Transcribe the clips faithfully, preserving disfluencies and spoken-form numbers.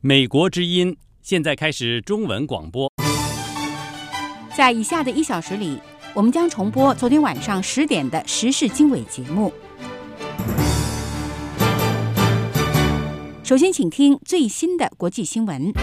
美国之音现在开始中文广播。 在以下的一小时里，我们将重播昨天晚上十点的时事经纬节目。首先，请听最新的国际新闻。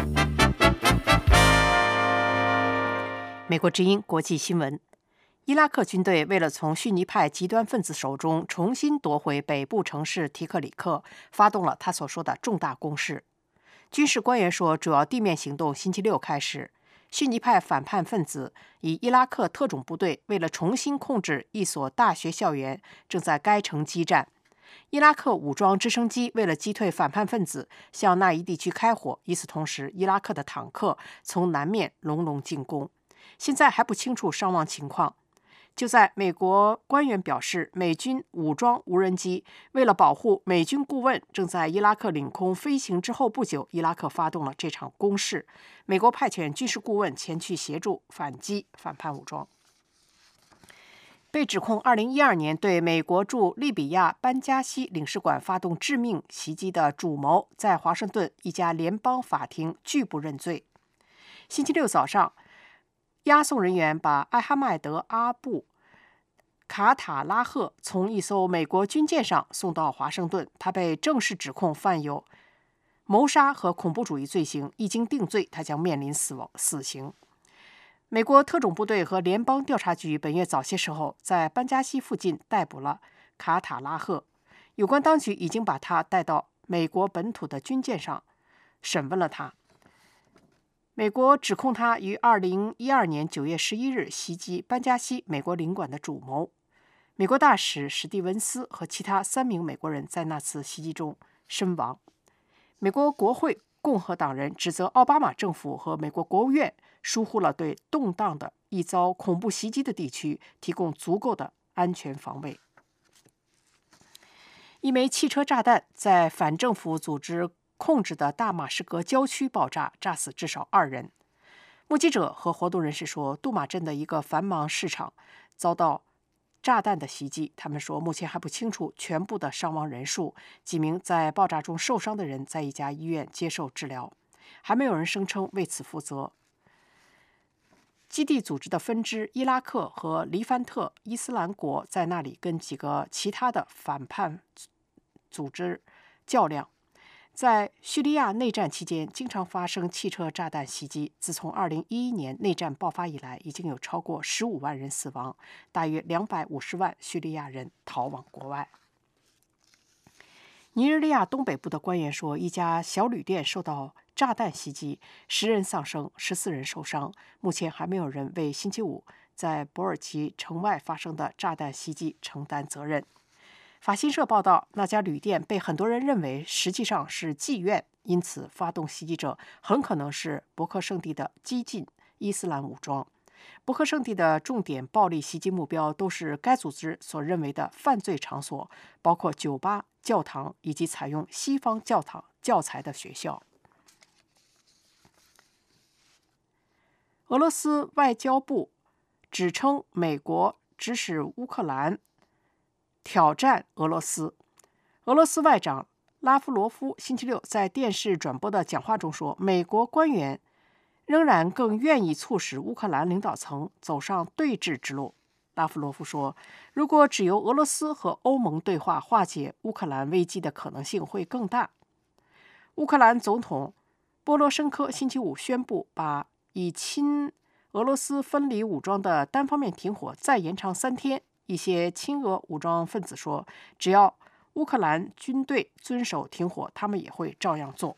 美国之音国际新闻：伊拉克军队为了从逊尼派极端分子手中重新夺回北部城市提克里克，发动了他所说的重大攻势。军事官员说，主要地面行动星期六开始。逊尼派反叛分子以伊拉克特种部队为了重新控制一所大学校园，正在该城激战。伊拉克武装直升机为了击退反叛分子，向那一地区开火。与此同时，伊拉克的坦克从南面隆隆进攻。现在还不清楚伤亡情况。就在美国官员表示，美军武装无人机为了保护美军顾问正在伊拉克领空飞行之后不久，伊拉克发动了这场攻势。美国派遣军事顾问前去协助反击反叛武装。被指控二零一二年对美国驻利比亚班加西领事馆发动致命袭击的主谋，在华盛顿一家联邦法庭拒不认罪。星期六早上，押送人员把艾哈迈德·阿布·卡塔拉赫从一艘美国军舰上送到华盛顿，他被正式指控犯有谋杀和恐怖主义罪行，一经定罪，他将面临死亡死刑。美国特种部队和联邦调查局本月早些时候在班加西附近逮捕了卡塔拉赫，有关当局已经把他带到美国本土的军舰上审问了他。美国指控他于二零一二年九月十一日袭击班加西美国领馆的主谋。美国大使史蒂文斯和其他三名美国人在那次袭击中身亡。美国国会共和党人指责奥巴马政府和美国国务院疏忽了对动荡的易遭恐怖袭击的地区提供足够的安全防卫。一枚汽车炸弹在反政府组织控制的大马士革郊区爆炸，炸死至少二人。目击者和活动人士说，杜马镇的一个繁忙市场遭到炸弹的袭击。他们说，目前还不清楚全部的伤亡人数。几名在爆炸中受伤的人在一家医院接受治疗，还没有人声称为此负责。基地组织的分支伊拉克和黎凡特伊斯兰国在那里跟几个其他的反叛组织较量。在叙利亚内战期间，经常发生汽车炸弹袭击。自从二零一一年内战爆发以来，已经有超过十五万人死亡，大约两百五十万叙利亚人逃往国外。尼日利亚东北部的官员说，一家小旅店受到炸弹袭击，十人丧生，十四人受伤。目前还没有人为星期五在博尔奇城外发生的炸弹袭击承担责任。法新社报道，那家旅店被很多人认为实际上是妓院，因此发动袭击者很可能是伯克圣地的激进伊斯兰武装。伯克圣地的重点暴力袭击目标都是该组织所认为的犯罪场所，包括酒吧、教堂以及采用西方教堂教材的学校。俄罗斯外交部指称美国指使乌克兰挑战俄罗斯。俄罗斯外长拉夫罗夫星期六在电视转播的讲话中说，美国官员仍然更愿意促使乌克兰领导层走上对峙之路。拉夫罗夫说，如果只由俄罗斯和欧盟对话化解乌克兰危机的可能性会更大。乌克兰总统波罗申科星期五宣布，把以亲俄罗斯分离武装的单方面停火再延长三天。一些亲俄武装分子说，只要乌克兰军队遵守停火，他们也会照样做。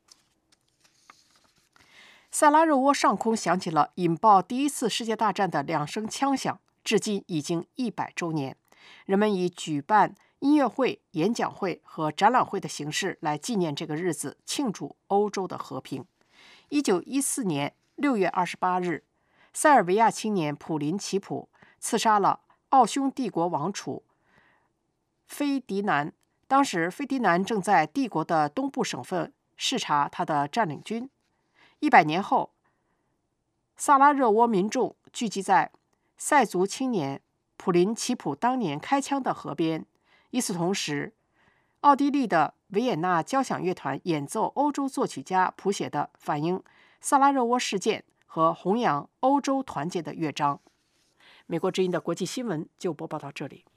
萨拉热窝上空响起了引爆第一次世界大战的两声枪响，至今已经一百周年。人们以举办音乐会、演讲会和展览会的形式来纪念这个日子，庆祝欧洲的和平。一九一四年六月二十八日，塞尔维亚青年普林齐普刺杀了奥匈帝国王储菲迪南。当时菲迪南正在帝国的东部省份视察他的占领军。一百年后，萨拉热窝民众聚集在塞族青年普林齐普当年开枪的河边。与此同时，奥地利的维也纳交响乐团演奏欧洲作曲家谱写的反映萨拉热窝事件和弘扬欧洲团结的乐章。美国之音的国际新闻就播报到这里。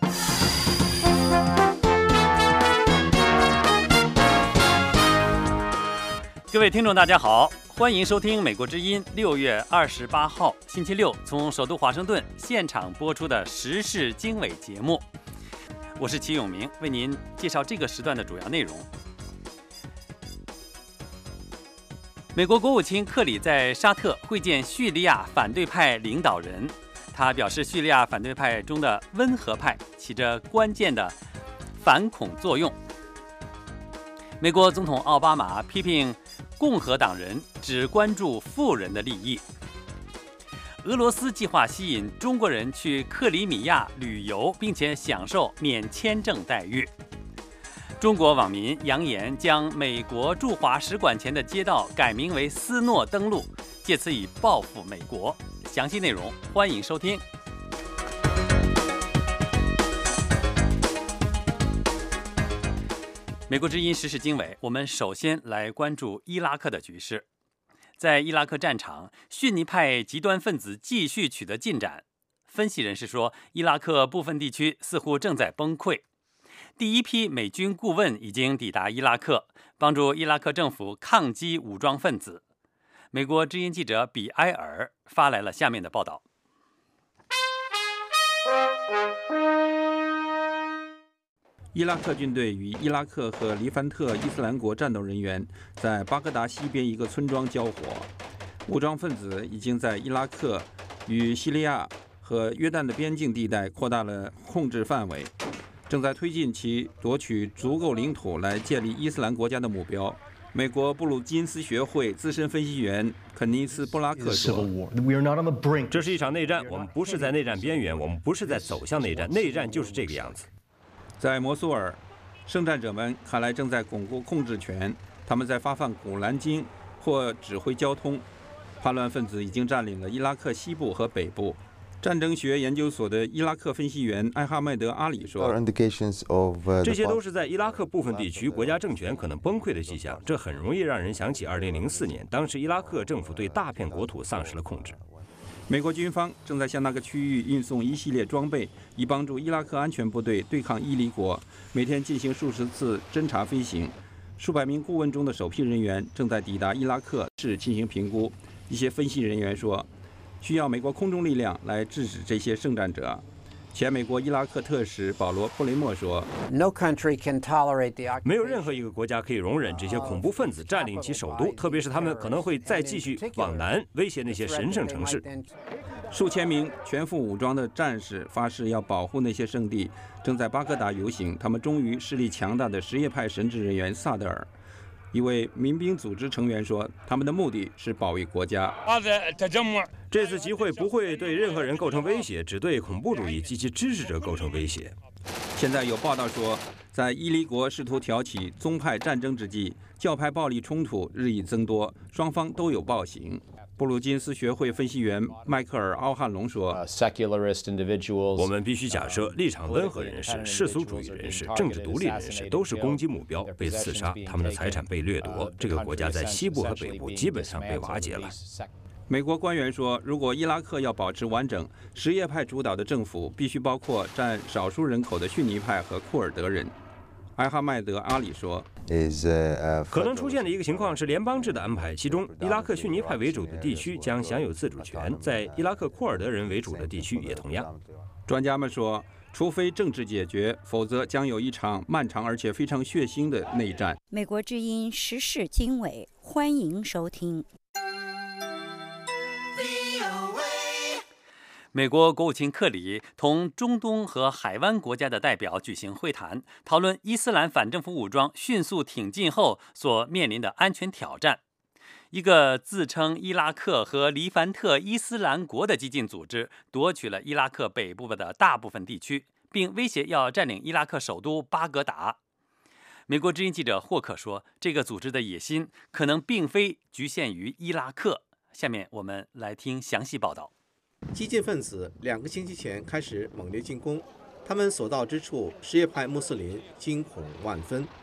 各位听众大家好，欢迎收听美国之音六月二十八号星期六从首都华盛顿现场播出的时事经纬节目。我是齐永明，为您介绍这个时段的主要内容。美国国务卿克里在沙特会见叙利亚反对派领导人，他表示叙利亚反对派中的温和派起着关键的反恐作用。美国总统奥巴马批评共和党人只关注富人的利益。俄罗斯计划吸引中国人去克里米亚旅游，并且享受免签证待遇。中国网民扬言将美国驻华使馆前的街道改名为斯诺登陆，借此以报复美国。详细内容欢迎收听。美国之音时事经纬，我们首先来关注伊拉克的局势。在伊拉克战场，逊尼派极端分子继续取得进展。分析人士说，伊拉克部分地区似乎正在崩溃。第一批美军顾问已经抵达伊拉克，帮助伊拉克政府抗击武装分子。美国之音记者比埃尔发来了下面的报道。 伊拉克军队与伊拉克和黎凡特伊斯兰国战斗人员在巴格达西边一个村庄交火，武装分子已经在伊拉克与叙利亚和约旦的边境地带扩大了控制范围，正在推进其夺取足够领土来建立伊斯兰国家的目标。美国布鲁金斯学会资深分析员肯尼斯·布拉克说：“ 这是一场内战，我们不是在内战边缘，我们不是在走向内战，内战就是这个样子。” 在摩苏尔，圣战者们看来正在巩固控制权，他们在发放古兰经或指挥交通。叛乱分子已经占领了伊拉克西部和北部。战争学研究所的伊拉克分析员艾哈迈德·阿里说：“ 这些都是在伊拉克部分地区国家政权可能崩溃的迹象，这很容易让人想起二零零四年，当时伊拉克政府对大片国土丧失了控制。” 美国军方正在向那个区域运送一系列装备，以帮助伊拉克安全部队对抗伊犁国，每天进行数十次侦察飞行。数百名顾问中的首批人员正在抵达伊拉克市进行评估。一些分析人员说，需要美国空中力量来制止这些圣战者。前美国伊拉克特使保罗·布雷默说：“ 没有任何一个国家可以容忍这些恐怖分子占领其首都，特别是他们可能会再继续往南威胁那些神圣城市。” 数千名全副武装的战士发誓要保护那些圣地，正在巴格达游行。他们忠于势力强大的什叶派神职人员萨德尔。一位民兵组织成员说，他们的目的是保卫国家。 这次集会不会对任何人构成威胁，只对恐怖主义及其支持者构成威胁。 现在有报道说，在伊犁国试图挑起宗派战争之际，教派暴力冲突日益增多，双方都有暴行。布鲁金斯学会分析员迈克尔·奥汉龙说：“ 我们必须假设，立场温和人士、世俗主义人士、政治独立人士都是攻击目标，被刺杀，他们的财产被掠夺。这个国家在西部和北部基本上被瓦解了。” 美国官员说，如果伊拉克要保持完整，什叶派主导的政府必须包括占少数人口的逊尼派和库尔德人。艾哈迈德·阿里说：“ 可能出现的一个情况是联邦制的安排，其中伊拉克逊尼派为主的地区将享有自主权，在伊拉克库尔德人为主的地区也同样。” 专家们说，除非政治解决，否则将有一场漫长而且非常血腥的内战。 美国之音时事经纬，欢迎收听。 美国国务卿克里同中东和海湾国家的代表举行会谈，讨论伊斯兰反政府武装迅速挺进后所面临的安全挑战。一个自称伊拉克和黎凡特伊斯兰国的激进组织夺取了伊拉克北部的大部分地区，并威胁要占领伊拉克首都巴格达。美国之音记者霍克说，这个组织的野心可能并非局限于伊拉克。下面我们来听详细报道。 激进分子两个星期前开始猛烈进攻，他们所到之处，什叶派穆斯林惊恐万分。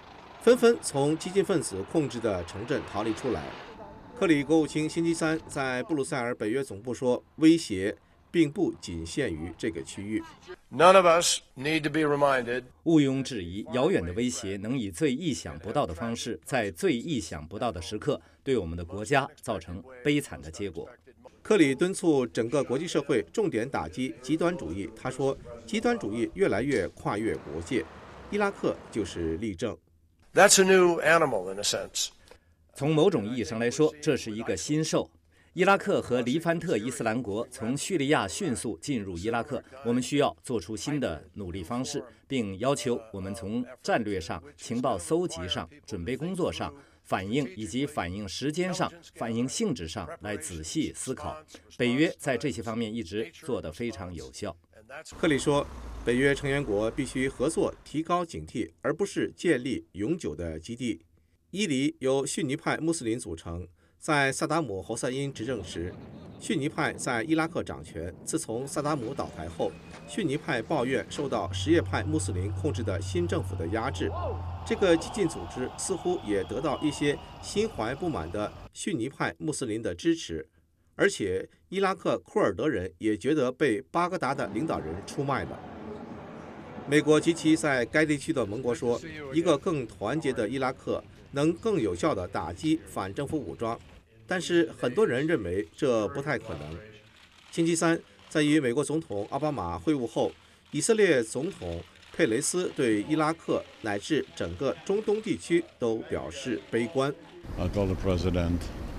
纷纷从激进分子控制的城镇逃离出来。克里国务卿星期三在布鲁塞尔北约总部说，威胁并不仅限于这个区域。 None of us need to be reminded. 毋庸置疑，遥远的威胁能以最意想不到的方式，在最意想不到的时刻，对我们的国家造成悲惨的结果。 克里敦促整个国际社会重点打击极端主义。他说，极端主义越来越跨越国界，伊拉克就是例证。 That's a new animal in a sense. 从某种意义上来说，这是一个新兽。伊拉克和黎凡特伊斯兰国从叙利亚迅速进入伊拉克，我们需要做出新的努力方式，并要求我们从战略上、情报搜集上、准备工作上、反应以及反应时间上、反应性质上来仔细思考。北约在这些方面一直做得非常有效。 克里说，北约成员国必须合作提高警惕，而不是建立永久的基地。伊犁由逊尼派穆斯林组成，在萨达姆侯赛因执政时，逊尼派在伊拉克掌权。自从萨达姆倒台后，逊尼派抱怨受到什叶派穆斯林控制的新政府的压制。这个激进组织似乎也得到一些心怀不满的逊尼派穆斯林的支持，而且伊拉克库尔德人也觉得被巴格达的领导人出卖了。美国及其在该地区的盟国说，一个更团结的伊拉克能更有效地打击反政府武装，但是很多人认为这不太可能。星期三，在与美国总统奥巴马会晤后，以色列总统佩雷斯对伊拉克乃至整个中东地区都表示悲观。 I told the president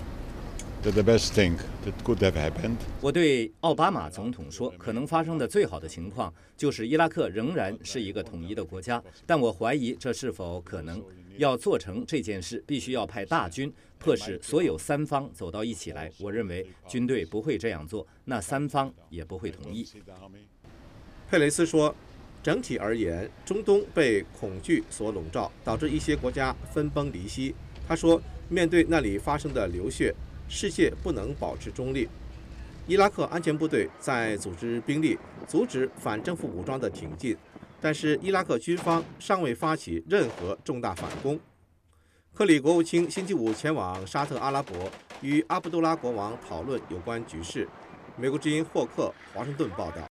that the best thing that could have happened. 我对奥巴马总统说，可能发生的最好的情况就是伊拉克仍然是一个统一的国家，但我怀疑这是否可能。要做成这件事，必须要派大军，迫使所有三方走到一起来。我认为军队不会这样做，那三方也不会同意。 佩雷斯说，整体而言，中东被恐惧所笼罩，导致一些国家分崩离析。他说，面对那里发生的流血，世界不能保持中立。伊拉克安全部队在组织兵力，阻止反政府武装的挺进。但是伊拉克军方尚未发起任何重大反攻。克里国务卿星期五前往沙特阿拉伯，与阿卜杜拉国王讨论有关局势。美国之音霍克华盛顿报道。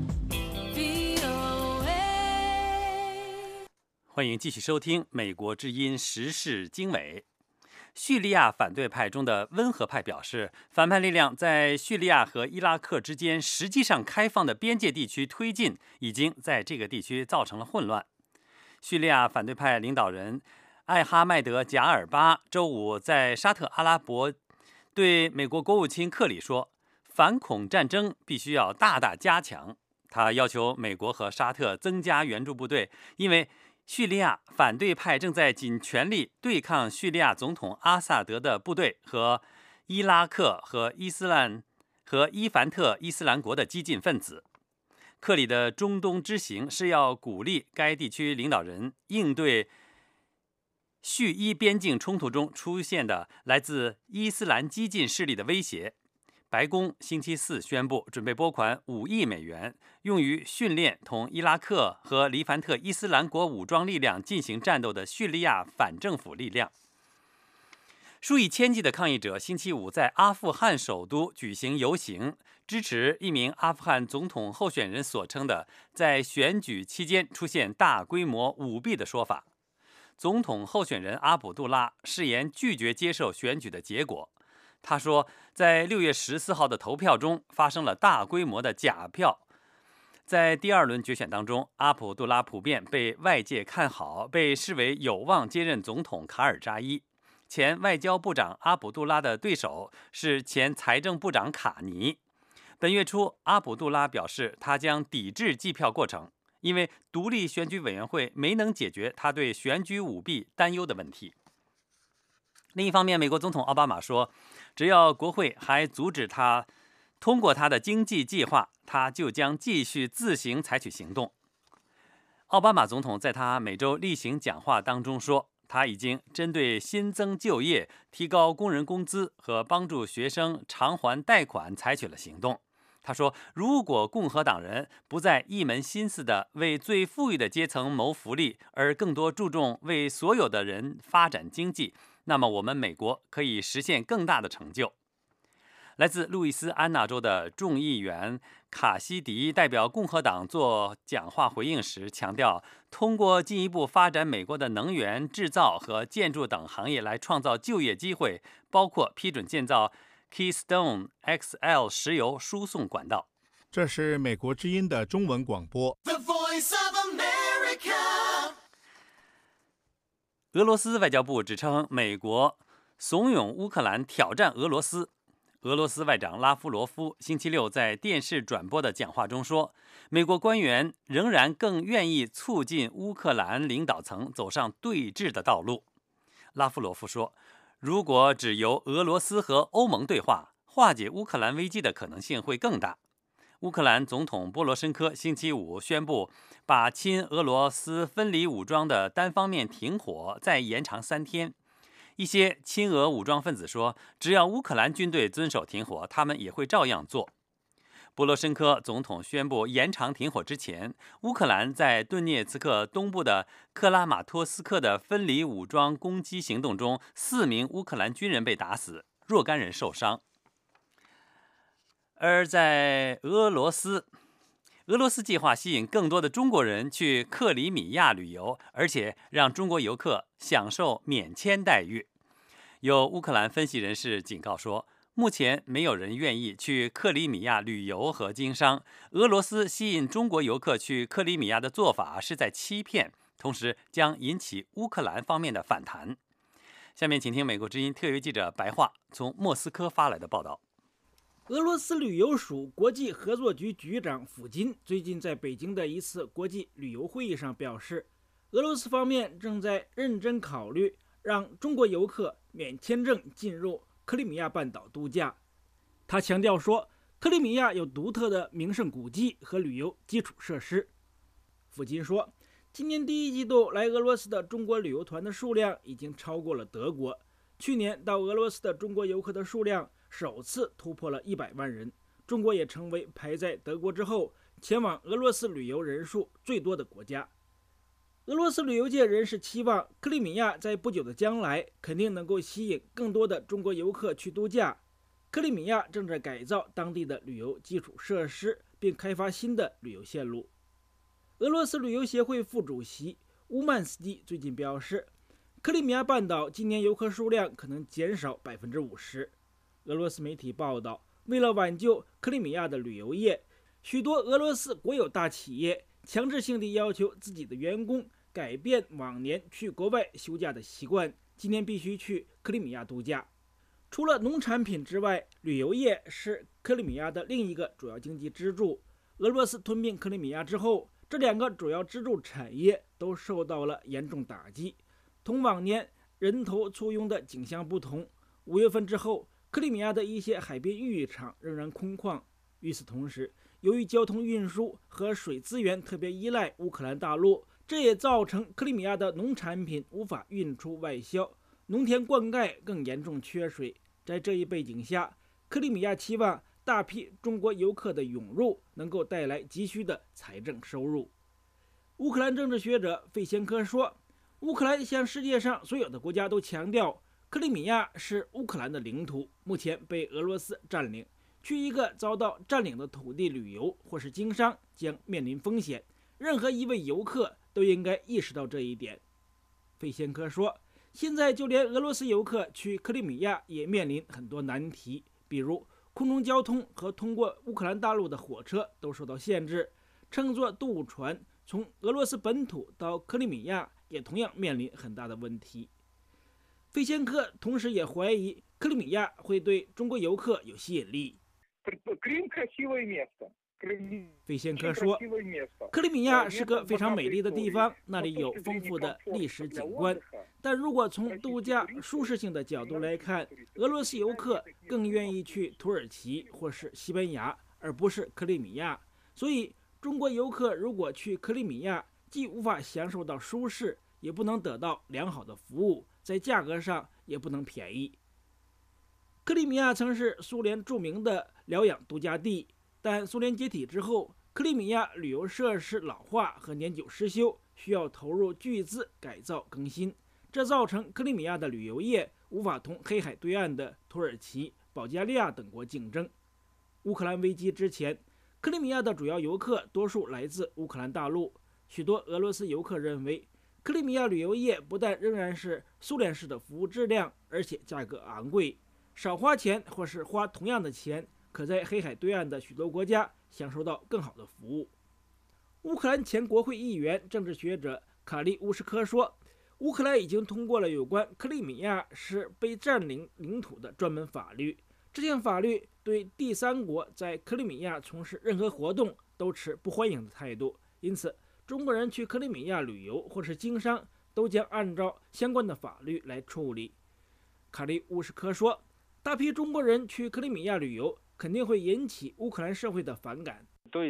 欢迎继续收听美国之音时事经纬。叙利亚反对派中的温和派表示，反叛力量在叙利亚和伊拉克之间实际上开放的边界地区推进，已经在这个地区造成了混乱。叙利亚反对派领导人艾哈迈德·贾尔巴周五在沙特阿拉伯对美国国务卿克里说，反恐战争必须要大大加强。他要求美国和沙特增加援助部队，因为叙利亚反对派正在尽全力对抗叙利亚总统阿萨德的部队和伊拉克和伊斯兰和伊凡特伊斯兰国的激进分子。克里的中东之行是要鼓励该地区领导人应对叙伊边境冲突中出现的来自伊斯兰激进势力的威胁。白宫星期四宣布，准备拨款五亿美元，用于训练同伊拉克和黎凡特伊斯兰国武装力量进行战斗的叙利亚反政府力量。数以千计的抗议者星期五在阿富汗首都举行游行，支持一名阿富汗总统候选人所称的在选举期间出现大规模舞弊的说法。总统候选人阿卜杜拉誓言拒绝接受选举的结果。他说，在六月十四号的投票中发生了大规模的假票。在第二轮决选当中，阿卜杜拉普遍被外界看好，被视为有望接任总统卡尔扎伊。前外交部长阿卜杜拉的对手是前财政部长卡尼。本月初，阿卜杜拉表示他将抵制计票过程，因为独立选举委员会没能解决他对选举舞弊担忧的问题。另一方面，美国总统奥巴马说，只要国会还阻止他通过他的经济计划，他就将继续自行采取行动。奥巴马总统在他每周例行讲话当中说，他已经针对新增就业、提高工人工资和帮助学生偿还贷款采取了行动。 他说，如果共和党人不再一门心思地为最富裕的阶层谋福利，而更多注重为所有的人发展经济，那么我们美国可以实现更大的成就。来自路易斯安那州的众议员卡西迪代表共和党做讲话回应时强调，通过进一步发展美国的能源、制造和建筑等行业来创造就业机会，包括批准建造 Keystone X L 石油输送管道。 这是美国之音的中文广播。The Voice of America。 俄罗斯外交部指称美国怂恿乌克兰挑战俄罗斯。俄罗斯外长拉夫罗夫星期六在电视转播的讲话中说，美国官员仍然更愿意促进乌克兰领导层走上对峙的道路。拉夫罗夫说，如果只由俄罗斯和欧盟对话，化解乌克兰危机的可能性会更大。乌克兰总统波罗申科星期五宣布，把亲俄罗斯分离武装的单方面停火再延长三天。一些亲俄武装分子说，只要乌克兰军队遵守停火，他们也会照样做。波罗申科总统宣布延长停火之前，乌克兰在顿涅茨克东部的克拉马托斯克的分离武装攻击行动中，四名乌克兰军人被打死，若干人受伤。而在俄罗斯，俄罗斯计划吸引更多的中国人去克里米亚旅游，而且让中国游客享受免签待遇。有乌克兰分析人士警告说，目前没有人愿意去克里米亚旅游和经商。俄罗斯吸引中国游客去克里米亚的做法是在欺骗，同时将引起乌克兰方面的反弹。下面请听美国之音特约记者白桦从莫斯科发来的报道。 俄罗斯旅游署国际合作局局长甫金最近在北京的一次国际旅游会议上表示，俄罗斯方面正在认真考虑让中国游客免签证进入克里米亚半岛度假。他强调说，克里米亚有独特的名胜古迹和旅游基础设施。甫金说，今年第一季度来俄罗斯的中国旅游团的数量已经超过了德国，去年到俄罗斯的中国游客的数量首次突破了一百万人，中国也成为排在德国之后前往俄罗斯旅游人数最多的国家。俄罗斯旅游界人士期望克里米亚在不久的将来肯定能够吸引更多的中国游客去度假。克里米亚正在改造当地的旅游基础设施，并开发新的旅游线路。俄罗斯旅游协会副主席乌曼斯基最近表示，克里米亚半岛今年游客数量可能减少 百分之五十。 俄罗斯媒体报道，为了挽救克里米亚的旅游业，许多俄罗斯国有大企业强制性地要求自己的员工改变往年去国外休假的习惯，今年必须去克里米亚度假。除了农产品之外，旅游业是克里米亚的另一个主要经济支柱。俄罗斯吞并克里米亚之后，这两个主要支柱产业都受到了严重打击。同往年人头簇拥的景象不同，五月份之后，克里米亚的一些海边浴场仍然空旷。与此同时，由于交通运输和水资源特别依赖乌克兰大陆，这也造成克里米亚的农产品无法运出外销，农田灌溉更严重缺水。在这一背景下，克里米亚期望大批中国游客的涌入能够带来急需的财政收入。乌克兰政治学者费先科说，乌克兰向世界上所有的国家都强调，克里米亚是乌克兰的领土，目前被俄罗斯占领，去一个遭到占领的土地旅游或是经商将面临风险，任何一位游客都应该意识到这一点。费先科说，现在就连俄罗斯游客去克里米亚也面临很多难题，比如空中交通和通过乌克兰大陆的火车都受到限制，乘坐渡船从俄罗斯本土到克里米亚也同样面临很大的问题。费先科同时也怀疑克里米亚会对中国游客有吸引力。费先科说，克里米亚是个非常美丽的地方，那里有丰富的历史景观，但如果从度假舒适性的角度来看，俄罗斯游客更愿意去土耳其或是西班牙，而不是克里米亚。所以中国游客如果去克里米亚，既无法享受到舒适，也不能得到良好的服务，在价格上也不能便宜。克里米亚曾是苏联著名的疗养度假地， 但苏联解体之后，克里米亚旅游设施老化和年久失修，需要投入巨资改造更新，这造成克里米亚的旅游业无法同黑海对岸的土耳其、保加利亚等国竞争。乌克兰危机之前，克里米亚的主要游客多数来自乌克兰大陆，许多俄罗斯游客认为，克里米亚旅游业不但仍然是苏联式的服务质量，而且价格昂贵，少花钱或是花同样的钱，可在黑海对岸的许多国家享受到更好的服务。乌克兰前国会议员、政治学者卡利乌什科说，乌克兰已经通过了有关克里米亚是被占领领土的专门法律，这项法律对第三国在克里米亚从事任何活动都持不欢迎的态度，因此中国人去克里米亚旅游或是经商都将按照相关的法律来处理。卡利乌什科说，大批中国人去克里米亚旅游肯定会引起乌克兰社会的反感。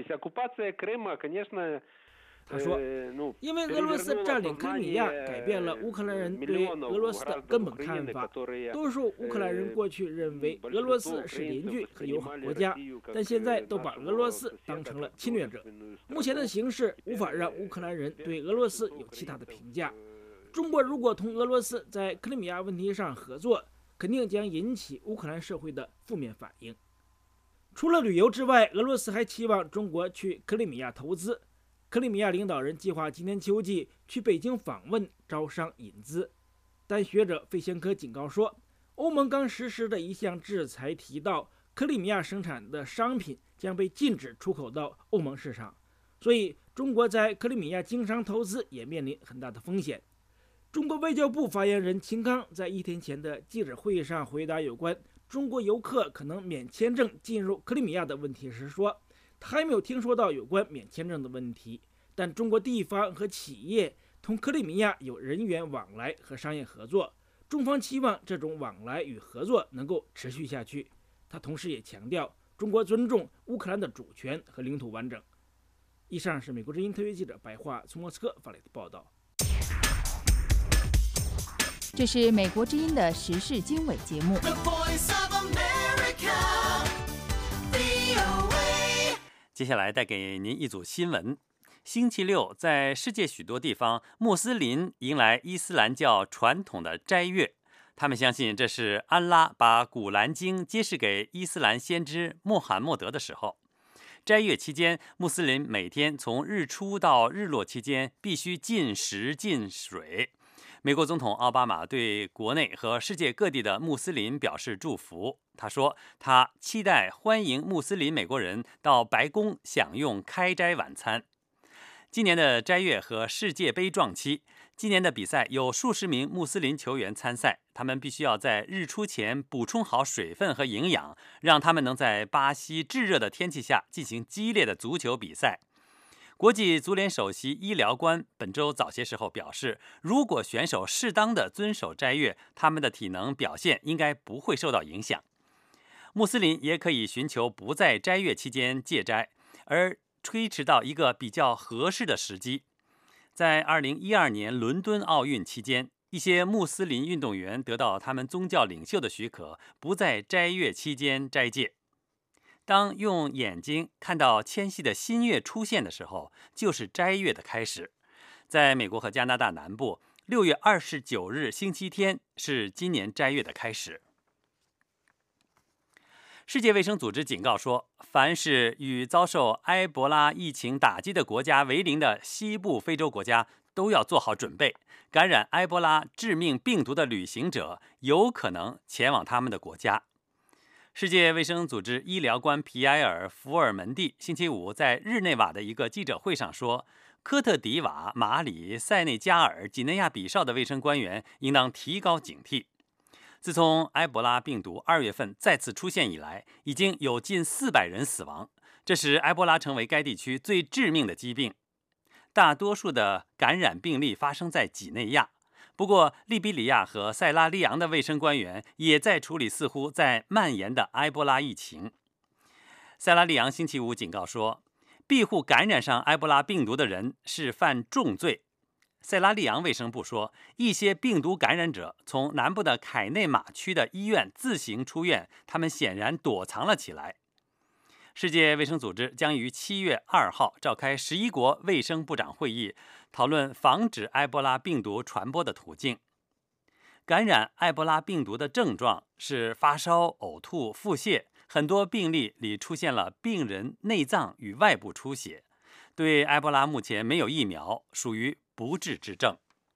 他说，因为俄罗斯占领克里米亚改变了乌克兰人对俄罗斯的根本看法，多数乌克兰人过去认为俄罗斯是邻居和友好国家，但现在都把俄罗斯当成了侵略者。目前的形势无法让乌克兰人对俄罗斯有其他的评价。中国如果同俄罗斯在克里米亚问题上合作，肯定将引起乌克兰社会的负面反应。除了旅游之外，俄罗斯还期望中国去克里米亚投资。克里米亚领导人计划今年秋季去北京访问，招商引资。但学者费先科警告说，欧盟刚实施的一项制裁提到，克里米亚生产的商品将被禁止出口到欧盟市场，所以中国在克里米亚经商投资也面临很大的风险。中国外交部发言人秦刚在一天前的记者会上回答有关中国游客可能免签证进入克里米亚的问题时说，他还没有听说到有关免签证的问题，但中国地方和企业同克里米亚有人员往来和商业合作，中方期望这种往来与合作能够持续下去。他同时也强调，中国尊重乌克兰的主权和领土完整。以上是美国之音特约记者白桦从莫斯科发来的报道。 这是美国之音的时事经纬节目。 接下来带给您一组新闻。星期六，在世界许多地方，穆斯林迎来伊斯兰教传统的斋月。他们相信这是安拉把古兰经揭示给伊斯兰先知穆罕默德的时候。斋月期间，穆斯林每天从日出到日落期间必须禁食禁水。美国总统奥巴马对国内和世界各地的穆斯林表示祝福。他说，他期待欢迎穆斯林美国人到白宫享用开斋晚餐。今年的斋月和世界杯撞期，今年的比赛有数十名穆斯林球员参赛，他们必须要在日出前补充好水分和营养，让他们能在巴西炙热的天气下进行激烈的足球比赛。国际足联首席医疗官本周早些时候表示，如果选手适当的遵守斋月，他们的体能表现应该不会受到影响。穆斯林也可以寻求不在斋月期间戒斋，而推迟到一个比较合适的时机。在二零一二年伦敦奥运期间，一些穆斯林运动员得到他们宗教领袖的许可，不在斋月期间斋戒。当用眼睛看到牵系的新月出现的时候，就是斋月的开始。在美国和加拿大南部，六月二十九日星期天是今年斋月的开始。世界卫生组织警告说，凡是与遭受埃博拉疫情打击的国家为邻的西部非洲国家，都要做好准备，感染埃博拉致命病毒的旅行者有可能前往他们的国家。世界卫生组织医疗官皮埃尔·福尔门蒂星期五在日内瓦的一个记者会上说，科特迪瓦、马里、塞内加尔、几内亚比绍的卫生官员应当提高警惕。自从埃博拉病毒二月份再次出现以来，已经有近四百人死亡，这使埃博拉成为该地区最致命的疾病。大多数的感染病例发生在几内亚。不过，利比里亚和塞拉利昂的卫生官员也在处理似乎在蔓延的埃博拉疫情。塞拉利昂星期五警告说，庇护感染上埃博拉病毒的人是犯重罪。塞拉利昂卫生部说，一些病毒感染者从南部的凯内马区的医院自行出院，他们显然躲藏了起来。 世界卫生组织将于七月二号召开十一国卫生部长会议，讨论防止埃博拉病毒传播的途径。感染埃博拉病毒的症状是发烧、呕吐、腹泻，很多病例里出现了病人内脏与外部出血。对埃博拉目前没有疫苗，属于不治之症。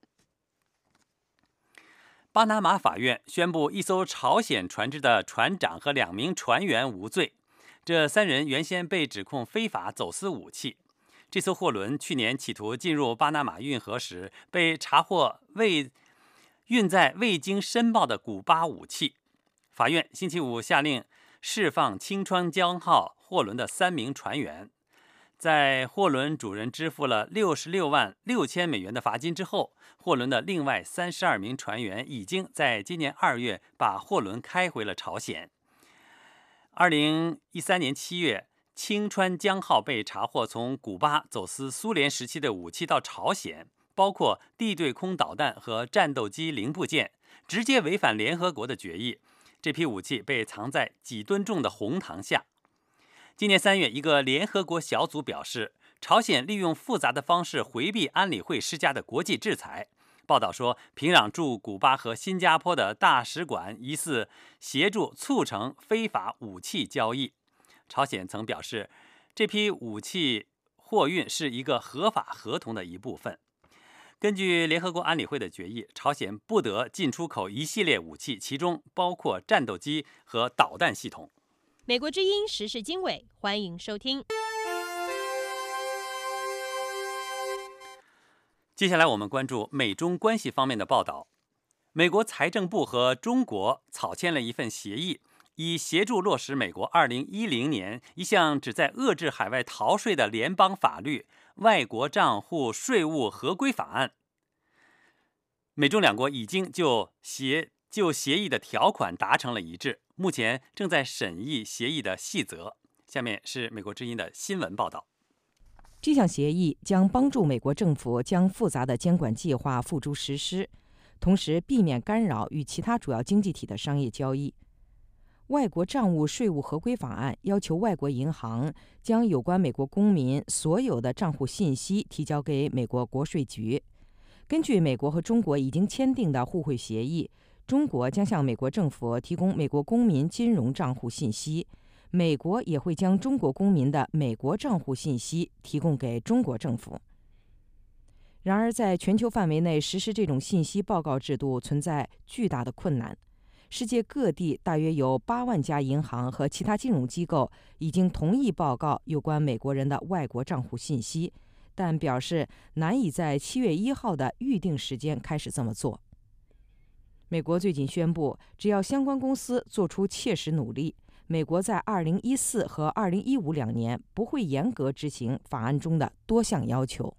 巴拿马法院宣布一艘朝鲜船只的船长和两名船员无罪。这三人原先被指控非法走私武器。这艘货轮去年企图进入巴拿马运河时，被查获未运载未经申报的古巴武器。法院星期五下令释放清川江号货轮的三名船员。在货轮主人支付了六十六万六千美元的罚金之后，货轮的另外三十二名船员已经在今年二月把货轮开回了朝鲜。二零一三年七月，清川江号被查获从古巴走私苏联时期的武器到朝鲜，包括地对空导弹和战斗机零部件，直接违反联合国的决议。这批武器被藏在几吨重的红膛下。今年三月，一个联合国小组表示，朝鲜利用复杂的方式回避安理会施加的国际制裁。报道说，平壤驻古巴和新加坡的大使馆疑似协助促成非法武器交易。朝鲜曾表示，这批武器货运是一个合法合同的一部分。根据联合国安理会的决议，朝鲜不得进出口一系列武器，其中包括战斗机和导弹系统。 美国之音时事经纬，欢迎收听。 接下来我们关注美中关系方面的报道。美国财政部和中国草签了一份协议，以协助落实美国二零一零年一项旨在遏制海外逃税的联邦法律《外国账户税务合规法案》。美中两国已经就协就协议的条款达成了一致，目前正在审议协议的细则。下面是美国之音的新闻报道。 这项协议将帮助美国政府将复杂的监管计划付诸实施，同时避免干扰与其他主要经济体的商业交易。外国账务税务合规法案要求外国银行将有关美国公民所有的账户信息提交给美国国税局。根据美国和中国已经签订的互惠协议，中国将向美国政府提供美国公民金融账户信息，美国也会将中国公民的美国账户信息提供给中国政府。然而，在全球范围内实施这种信息报告制度存在巨大的困难。世界各地大约有八万家银行和其他金融机构已经同意报告有关美国人的外国账户信息，但表示难以在七月一号的预定时间开始这么做。美国最近宣布，只要相关公司做出切实努力，美国在二零一四和二零一五两年不会严格执行法案中的多项要求。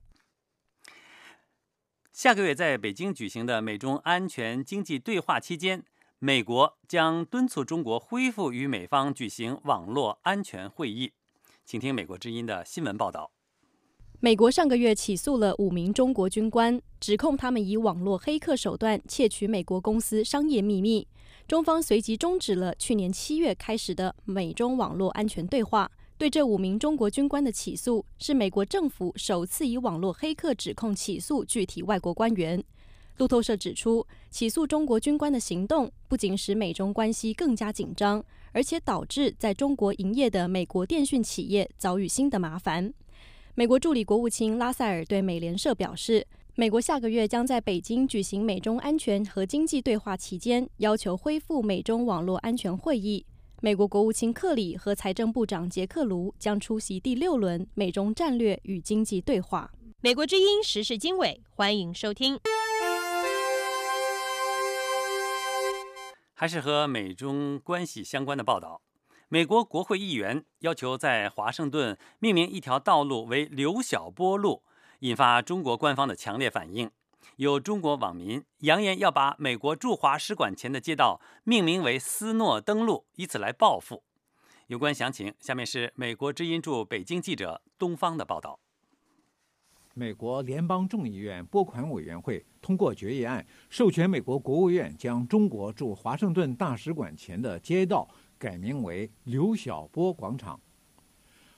下个月在北京举行的美中安全经济对话期间，美国将敦促中国恢复与美方举行网络安全会议。请听美国之音的新闻报道。 美国上个月起诉了五名中国军官，指控他们以网络黑客手段窃取美国公司商业秘密。中方随即终止了去年七月开始的美中网络安全对话。对这五名中国军官的起诉，是美国政府首次以网络黑客指控起诉具体外国官员。路透社指出，起诉中国军官的行动不仅使美中关系更加紧张，而且导致在中国营业的美国电讯企业遭遇新的麻烦。美国助理国务卿拉塞尔对美联社表示，美国下个月将在北京举行美中安全和经济对话期间，要求恢复美中网络安全会议。美国国务卿克里和财政部长杰克卢将出席第六轮美中战略与经济对话。 美国之音时事经纬，欢迎收听。 还是和美中关系相关的报道。美国国会议员要求在华盛顿命名一条道路为刘晓波路，引发中国官方的强烈反应。有中国网民扬言要把美国驻华使馆前的街道命名为斯诺登路，以此来报复。有关详情，下面是美国之音驻北京记者东方的报道。 美国联邦众议院拨款委员会通过决议案，授权美国国务院将中国驻华盛顿大使馆前的街道改名为刘晓波广场。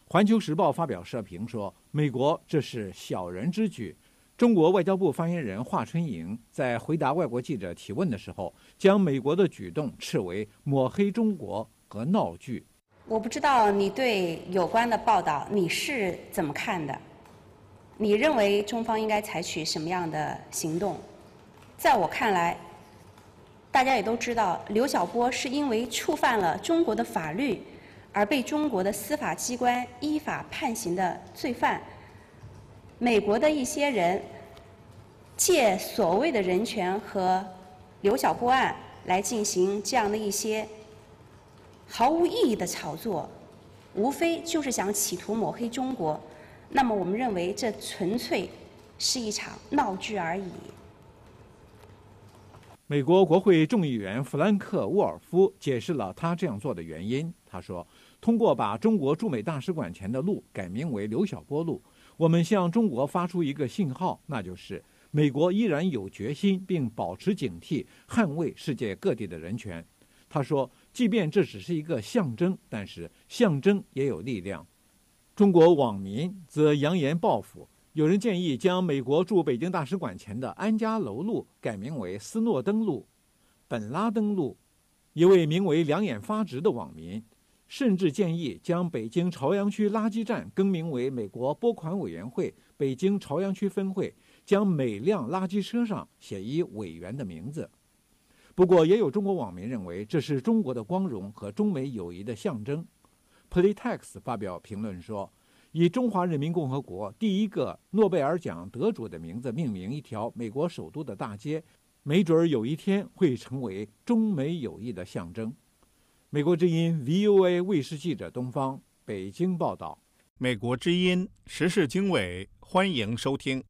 环球时报发表社评说，美国这是小人之举。中国外交部发言人华春莹在回答外国记者提问的时候，将美国的举动斥为抹黑中国和闹剧。 我不知道你对有关的报道你是怎么看的？你认为中方应该采取什么样的行动？在我看来，大家也都知道，刘晓波是因为触犯了中国的法律而被中国的司法机关依法判刑的罪犯。美国的一些人借所谓的人权和刘晓波案来进行这样的一些毫无意义的炒作，无非就是想企图抹黑中国。那么我们认为这纯粹是一场闹剧而已。 美国国会众议员弗兰克·沃尔夫解释了他这样做的原因。他说，通过把中国驻美大使馆前的路改名为刘晓波路，我们向中国发出一个信号，那就是美国依然有决心并保持警惕，捍卫世界各地的人权。他说，即便这只是一个象征，但是象征也有力量。中国网民则扬言报复，有人建议将美国驻北京大使馆前的安家楼路改名为斯诺登路、本拉登路。一位名为两眼发直的网民甚至建议将北京朝阳区垃圾站更名为美国拨款委员会北京朝阳区分会，将每辆垃圾车上写一委员的名字。不过，也有中国网民认为这是中国的光荣和中美友谊的象征。Playtext 发表评论说，以中华人民共和国第一个诺贝尔奖得主的名字命名一条美国首都的大街，没准有一天会成为中美友谊的象征。美国之音 V O A 卫视记者东方北京报道。 美国之音时事经纬，欢迎收听。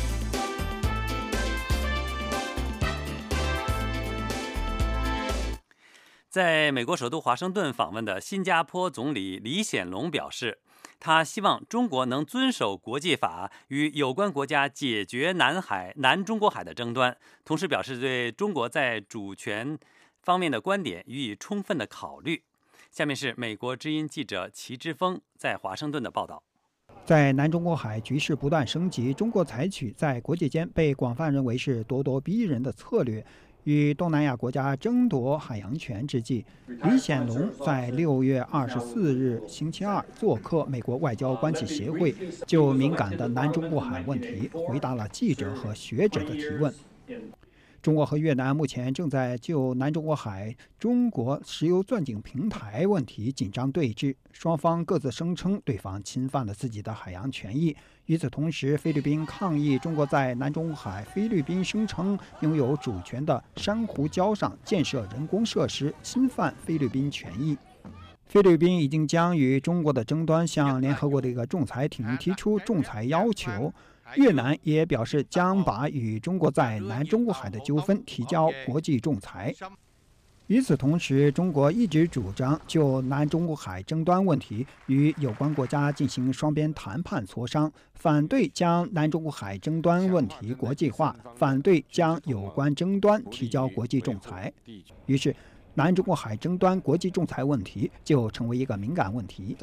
在美国首都华盛顿访问的新加坡总理李显龙表示，他希望中国能遵守国际法，与有关国家解决南海、南中国海的争端，同时表示对中国在主权方面的观点予以充分的考虑。下面是美国之音记者齐之峰在华盛顿的报道。 在南中国海局势不断升级，中国采取在国际间被广泛认为是咄咄逼人的策略，与东南亚国家争夺海洋权之际，李显龙在六月二十四日星期二做客美国外交关系协会，就敏感的南中国海问题回答了记者和学者的提问。中国和越南目前正在就南中国海中国石油钻井平台问题紧张对峙，双方各自声称对方侵犯了自己的海洋权益。与此同时，菲律宾抗议中国在南中海菲律宾声称拥有主权的珊瑚礁上建设人工设施，侵犯菲律宾权益。菲律宾已经将与中国的争端向联合国的一个仲裁庭提出仲裁要求。越南也表示将把与中国在南中国海的纠纷提交国际仲裁。与此同时，中国一直主张就南中国海争端问题与有关国家进行双边谈判磋商，反对将南中国海争端问题国际化，反对将有关争端提交国际仲裁。于是南中国海争端国际仲裁问题就成为一个敏感问题。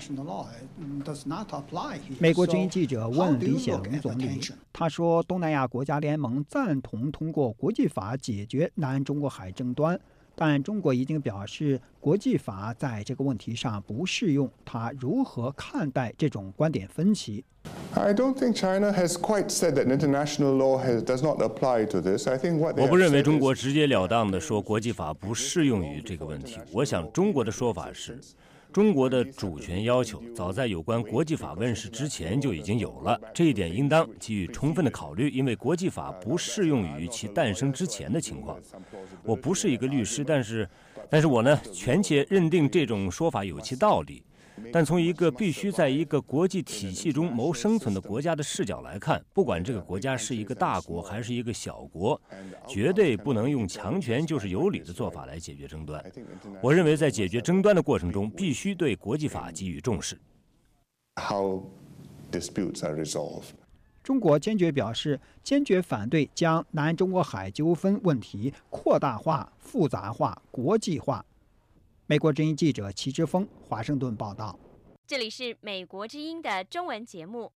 美国之音记者问李显龙总理，他说东南亚国家联盟赞同通过国际法解决南中国海争端，但中国已经表示国际法在这个问题上不适用，他如何看待这种观点分歧 ？I don't think China has quite said that international law has, does not apply to this. I think what they 我不认为中国直截了当地说国际法不适用于这个问题。我想中国的说法是，中国的主权要求早在有关国际法问世之前就已经有了，这一点应当给予充分的考虑，因为国际法不适用于其诞生之前的情况。我不是一个律师，但是，但是我呢，权且认定这种说法有其道理。但从一个必须在一个国际体系中谋生存的国家的视角来看，不管这个国家是一个大国还是一个小国，绝对不能用强权就是有理的做法来解决争端。我认为在解决争端的过程中，必须对国际法给予重视。 How disputes are resolved. 中国坚决表示，坚决反对将南中国海纠纷问题扩大化、复杂化、国际化。美国之音记者齐之峰华盛顿报道。 这里是美国之音的中文节目。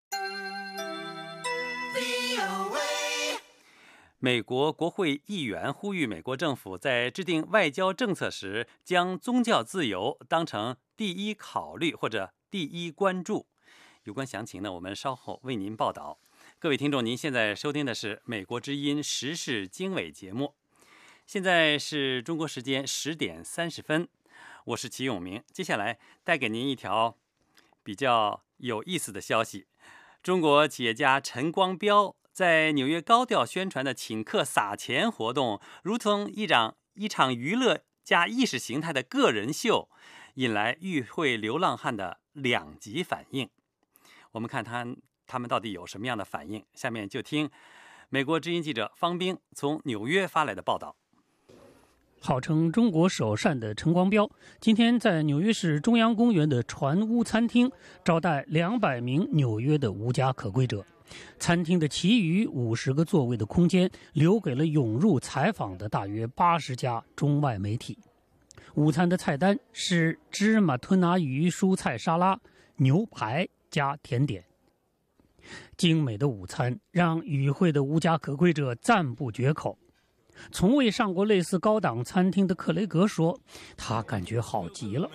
美国国会议员呼吁美国政府在制定外交政策时，将宗教自由当成第一考虑或者第一关注。有关详情呢，我们稍后为您报道。各位听众，您现在收听的是美国之音时事经纬节目。现在是中国时间十点三十分，我是齐永明。接下来带给您一条比较有意思的消息：中国企业家陈光标在纽约高调宣传的请客撒钱活动，如同一场一场娱乐加意识形态的个人秀，引来与会流浪汉的两极反应。我们看他他们到底有什么样的反应？下面就听美国之音记者方冰从纽约发来的报道。 号称中国首善的陈光标今天在纽约市中央公园的船屋餐厅招待两百名纽约的无家可归者。餐厅的其余五十个座位的空间留给了涌入采访的大约八十家中外媒体。午餐的菜单是芝麻吞拿鱼蔬菜沙拉、牛排加甜点。精美的午餐让与会的无家可归者赞不绝口。从未上过类似高档餐厅的克雷格说，他感觉好极了。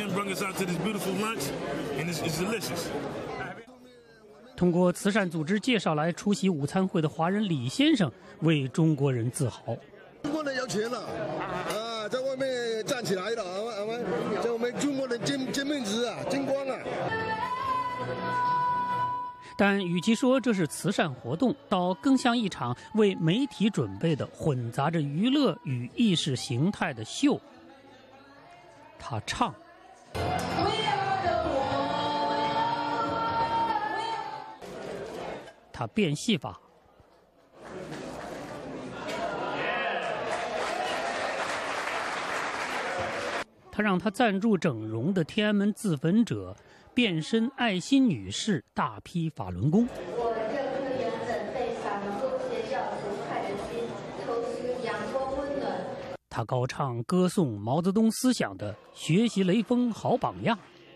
通过慈善组织介绍来出席午餐会的华人李先生为中国人自豪。 中国人有钱了啊，在外面站起来了，我们在我们中国人金金面子啊，金光啊。 但与其说这是慈善活动，倒更像一场为媒体准备的混杂着娱乐与意识形态的秀。他唱，他变戏法，他让他赞助整容的天安门自焚者变身爱心女士大批法轮功。 我认可原本被法轮功邪教毒害的心，投出阳光温暖。 他高唱歌颂毛泽东思想的学习雷锋好榜样。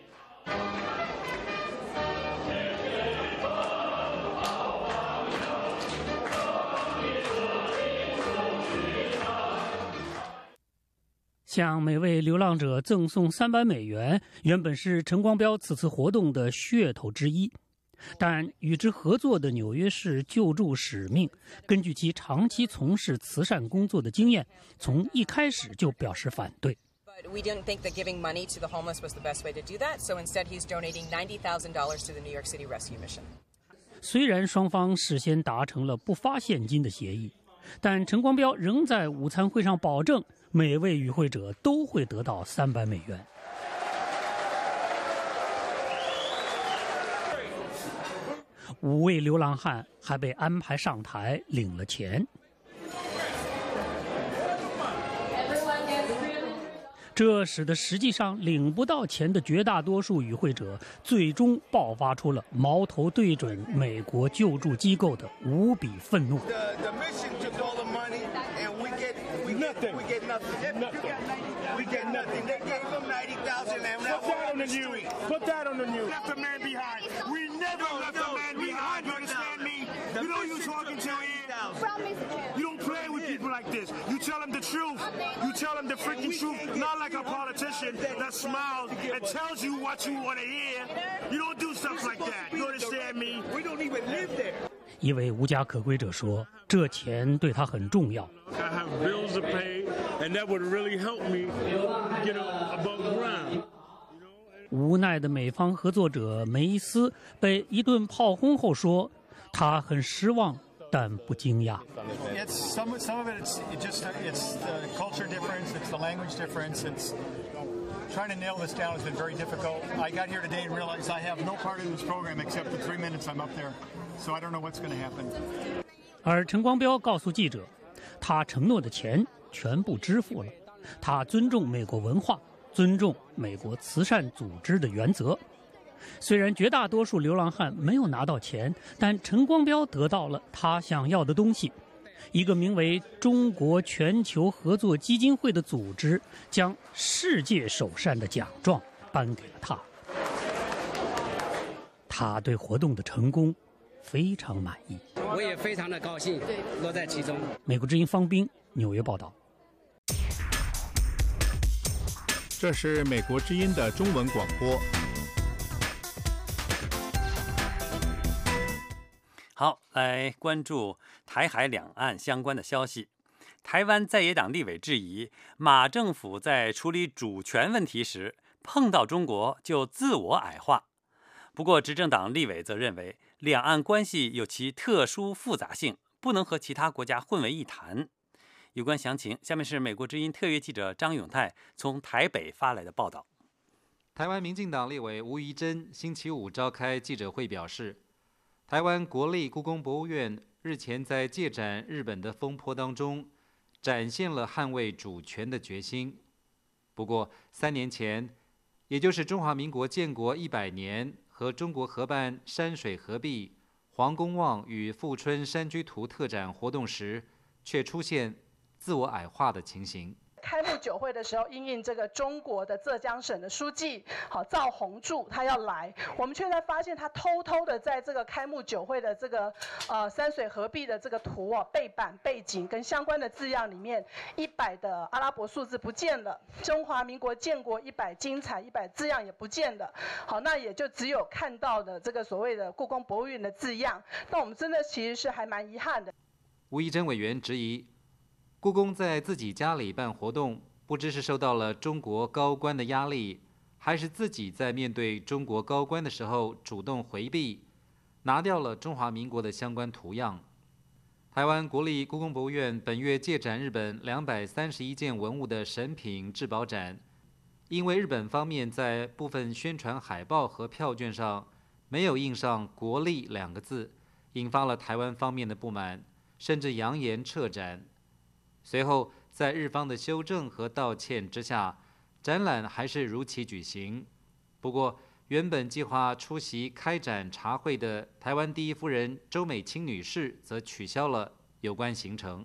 向每位流浪者赠送三百美元，原本是陈光标此次活动的噱头之一。但与之合作的纽约市救助使命，根据其长期从事慈善工作的经验，从一开始就表示反对。 We didn't think that giving money to the homeless was the best way to do that, so instead he's donating ninety thousand dollars to the New York City Rescue Mission. 虽然双方事先达成了不发现金的协议，但陈光标仍在午餐会上保证，每位与会者都会得到三百美元。五位流浪汉还被安排上台领了钱。这使得实际上领不到钱的绝大多数与会者，最终爆发出了矛头对准美国救助机构的无比愤怒。 Nothing. We get nothing. Nothing. We get nothing. They gave them ninety thousand and now put that on the news. Put that on the news. Left a man behind. We never no, left no, a man behind. You understand me? You know who you're talking to here. You don't play with people like this. You tell them the truth. You tell them the freaking truth. Not like a politician that smiles and tells you what you want to hear. You don't do stuff like that. You understand me? We don't even live there. 一位无家可归者说，这钱对他很重要。 I have bills to pay, and that would really help me get above ground. 无奈的美方合作者梅斯被一顿炮轰后说，他很失望，但不惊讶。 It's some some of it. It's it just it's the culture difference. It's the language difference. It's trying to nail this down has been very difficult. I got here today and realized I have no part in this program except the three minutes I'm up there, so I don't know what's going to happen. 而陈光标告诉记者，他承诺的钱全部支付了，他尊重美国文化，尊重美国慈善组织的原则。虽然绝大多数流浪汉没有拿到钱，但陈光标得到了他想要的东西。一个名为中国全球合作基金会的组织将世界首善的奖状颁给了他。 他对活动的成功非常满意。 我也非常的高兴，乐在其中。 美国之音方斌纽约报道。 这是美国之音的中文广播。 好，来关注台海两岸相关的消息。台湾在野党立委质疑，马政府在处理主权问题时，碰到中国就自我矮化。不过，执政党立委则认为，两岸关系有其特殊复杂性，不能和其他国家混为一谈。有关详情，下面是美国之音特约记者张永泰从台北发来的报道。 台湾民进党立委吴怡珍星期五召开记者会表示，台湾国立故宫博物院日前在借展日本的风波当中，展现了捍卫主权的决心。不过，三年前，也就是中华民国建国一百年，和中国合办山水合璧、黄公望与富春山居图特展活动时，却出现自我矮化的情形。 开幕酒会的时候，因应这个中国的浙江省的书记好赵宏柱他要来，我们却在发现他偷偷的在这个开幕酒会的这个呃山水合璧的这个图哦背板背景跟相关的字样里面，一百的阿拉伯数字不见了，中华民国建国一百精彩一百字样也不见了。好，那也就只有看到的这个所谓的故宫博物院的字样。那我们真的其实是还蛮遗憾的。 吴怡珍委员质疑，故宫在自己家里办活动，不知是受到了中国高官的压力，还是自己在面对中国高官的时候主动回避，拿掉了中华民国的相关图样。台湾国立故宫博物院本月借展日本两百三十一件文物的神品至宝展，因为日本方面在部分宣传海报和票券上没有印上国立两个字，引发了台湾方面的不满，甚至扬言撤展。随后，在日方的修正和道歉之下，展览还是如期举行。不过，原本计划出席开展茶会的台湾第一夫人周美青女士则取消了有关行程。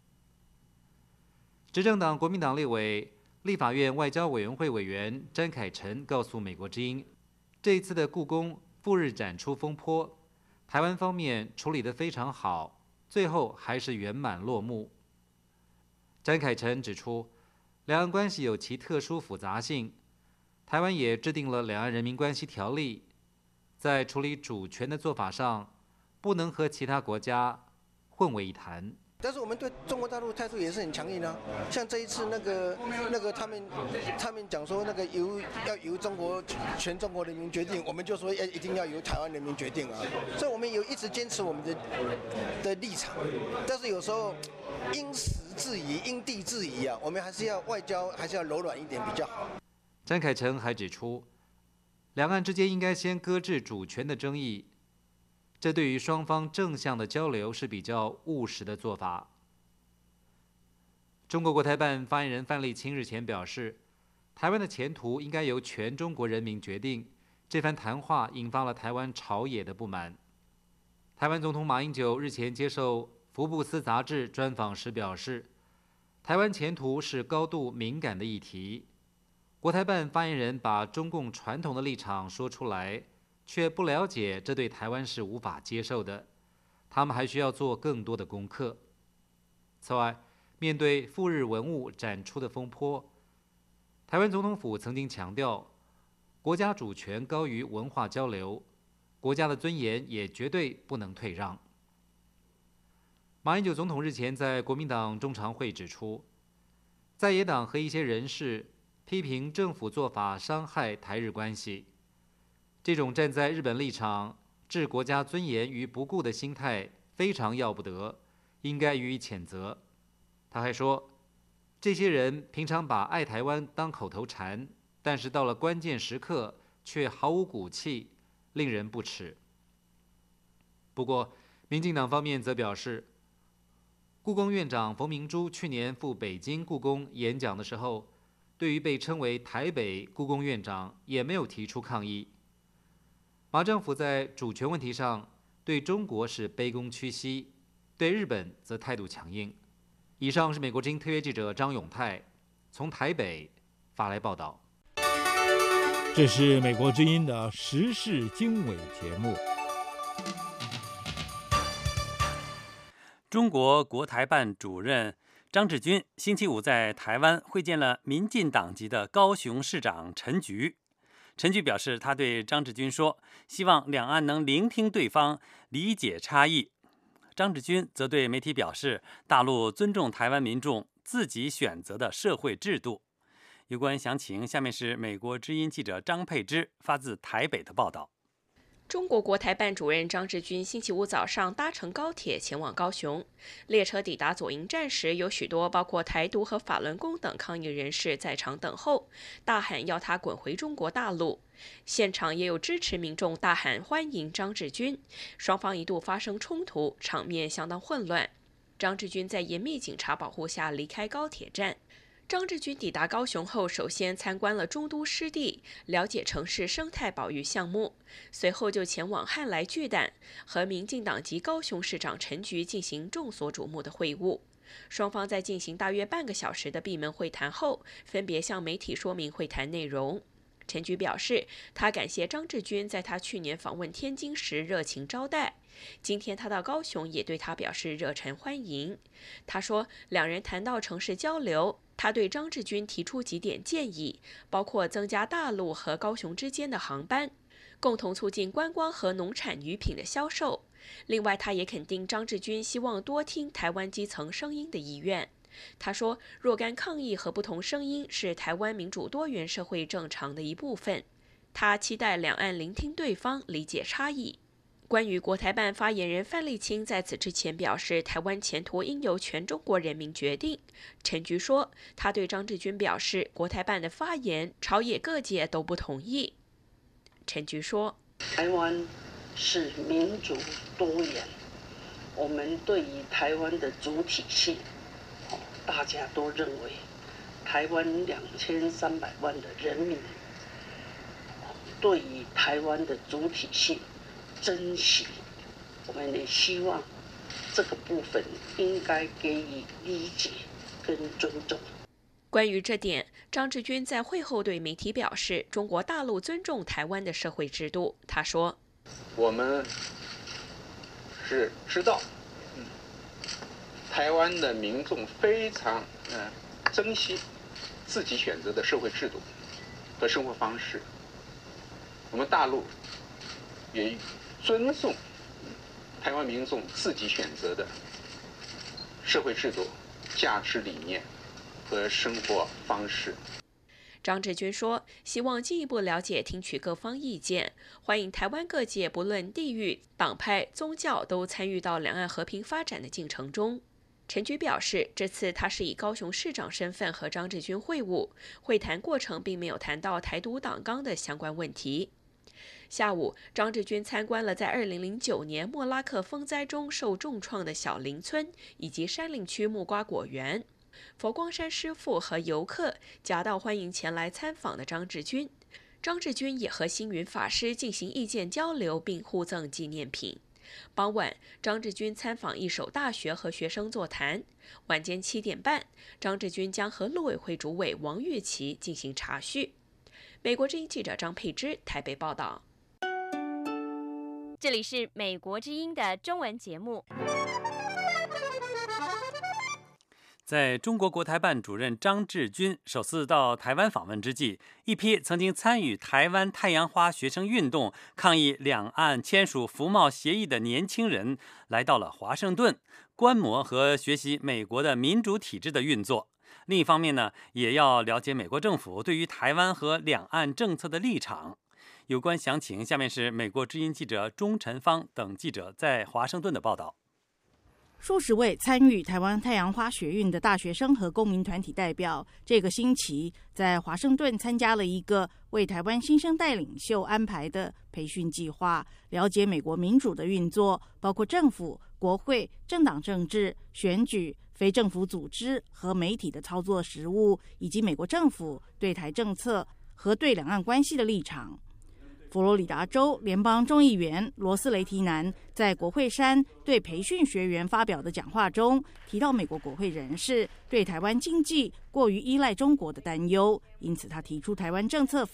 执政党国民党立委、立法院外交委员会委员詹凯臣告诉美国之音，这一次的故宫赴日展出风波，台湾方面处理得非常好，最后还是圆满落幕。詹凯臣指出，两岸关系有其特殊复杂性，台湾也制定了《两岸人民关系条例》，在处理主权的做法上，不能和其他国家混为一谈。 但是我们对中国大陆态度也是很强硬啊，像这一次那个那个他们他们讲说那个由要由中国全中国人民决定，我们就说要一定要由台湾人民决定啊，所以我们有一直坚持我们的的立场，但是有时候因时制宜、因地制宜啊，我们还是要外交还是要柔软一点比较好。 詹凯臣还指出，两岸之间应该先搁置主权的争议。这对于双方正向的交流是比较务实的做法。中国国台办发言人范立清日前表示，台湾的前途应该由全中国人民决定。这番谈话引发了台湾朝野的不满。台湾总统马英九日前接受《福布斯》杂志专访时表示，台湾前途是高度敏感的议题。国台办发言人把中共传统的立场说出来，却不了解，这对台湾是无法接受的。他们还需要做更多的功课。此外，面对赴日文物展出的风波，台湾总统府曾经强调，国家主权高于文化交流，国家的尊严也绝对不能退让。马英九总统日前在国民党中常会指出，在野党和一些人士批评政府做法伤害台日关系。这种站在日本立场置国家尊严于不顾的心态非常要不得，应该予以谴责。他还说，这些人平常把爱台湾当口头禅，但是到了关键时刻却毫无骨气，令人不齿。不过，民进党方面则表示，故宫院长冯明珠去年赴北京故宫演讲的时候，对于被称为台北故宫院长也没有提出抗议。马政府在主权问题上对中国是卑躬屈膝，对日本则态度强硬。以上是美国之音特约记者张永泰从台北发来报道。 这是美国之音的时事经纬节目。 中国国台办主任张志军星期五在台湾会见了民进党籍的高雄市长陈菊。陈菊表示，他对张志军说，希望两岸能聆听对方，理解差异。张志军则对媒体表示，大陆尊重台湾民众自己选择的社会制度。有关详情，下面是美国之音记者张佩芝发自台北的报道。 中国国台办主任张志军星期五早上搭乘高铁前往高雄，列车抵达左营站时，有许多包括台独和法轮功等抗议人士在场等候，大喊要他滚回中国大陆。现场也有支持民众大喊欢迎张志军，双方一度发生冲突，场面相当混乱。张志军在严密警察保护下离开高铁站。张志军抵达高雄后，首先参观了中都湿地，了解城市生态保育项目，随后就前往汉来巨蛋，和民进党籍高雄市长陈菊进行众所瞩目的会晤。双方在进行大约半个小时的闭门会谈后，分别向媒体说明会谈内容。陈菊表示，他感谢张志军在他去年访问天津时热情招待，今天他到高雄也对他表示热忱欢迎。他说，两人谈到城市交流，他对张志军提出几点建议，包括增加大陆和高雄之间的航班，共同促进观光和农产渔品的销售。另外，他也肯定张志军希望多听台湾基层声音的意愿。他说，若干抗议和不同声音是台湾民主多元社会正常的一部分。他期待两岸聆听对方，理解差异。关于国台办发言人范丽清在此之前表示，台湾前途应由全中国人民决定。陈菊说，他对张志军表示，国台办的发言朝野各界都不同意。陈菊说， 台湾是民主多元，我们对于台湾的主体性，大家都认为台湾两千三百万的人民对于台湾的主体性珍惜，我们也希望这个部分应该给予理解跟尊重。 关于这点，张志军在会后对媒体表示，中国大陆尊重台湾的社会制度。他说， 我们是知道台湾的民众非常呃珍惜自己选择的社会制度和生活方式，我们大陆也尊重台湾民众自己选择的社会制度、价值理念和生活方式。 张志军说，希望进一步了解、听取各方意见，欢迎台湾各界不论地域、党派、宗教都参与到两岸和平发展的进程中。陈菊表示，这次他是以高雄市长身份和张志军会晤，会谈过程并没有谈到台独党纲的相关问题。下午，张志军参观了在二零零九年莫拉克风灾中受重创的小林村以及山林区木瓜果园。佛光山师父和游客夹道欢迎前来参访的张志军，张志军也和星云法师进行意见交流，并互赠纪念品。傍晚，张志军参访一所大学和学生座谈。晚间七点半，张志军将和陆委会主委王玉琪进行茶叙。美国之音记者张佩芝台北报道。 这里是美国之音的中文节目。 在中国国台办主任张志军首次到台湾访问之际，一批曾经参与台湾太阳花学生运动抗议两岸签署服贸协议的年轻人来到了华盛顿，观摩和学习美国的民主体制的运作。另一方面呢，也要了解美国政府对于台湾和两岸政策的立场。有关详情，下面是美国之音记者钟晨芳等记者在华盛顿的报道。 数十位参与台湾太阳花学运的大学生和公民团体代表，这个星期在华盛顿参加了一个为台湾新生代领袖安排的培训计划，了解美国民主的运作，包括政府、国会、政党政治、选举、非政府组织和媒体的操作实务，以及美国政府对台政策和对两岸关系的立场。佛罗里达州联邦众议员罗斯雷提南在国会山对培训学员发表的讲话中提到，美国国会人士对台湾经济过于依赖中国的担忧，因此他提出台湾政策法，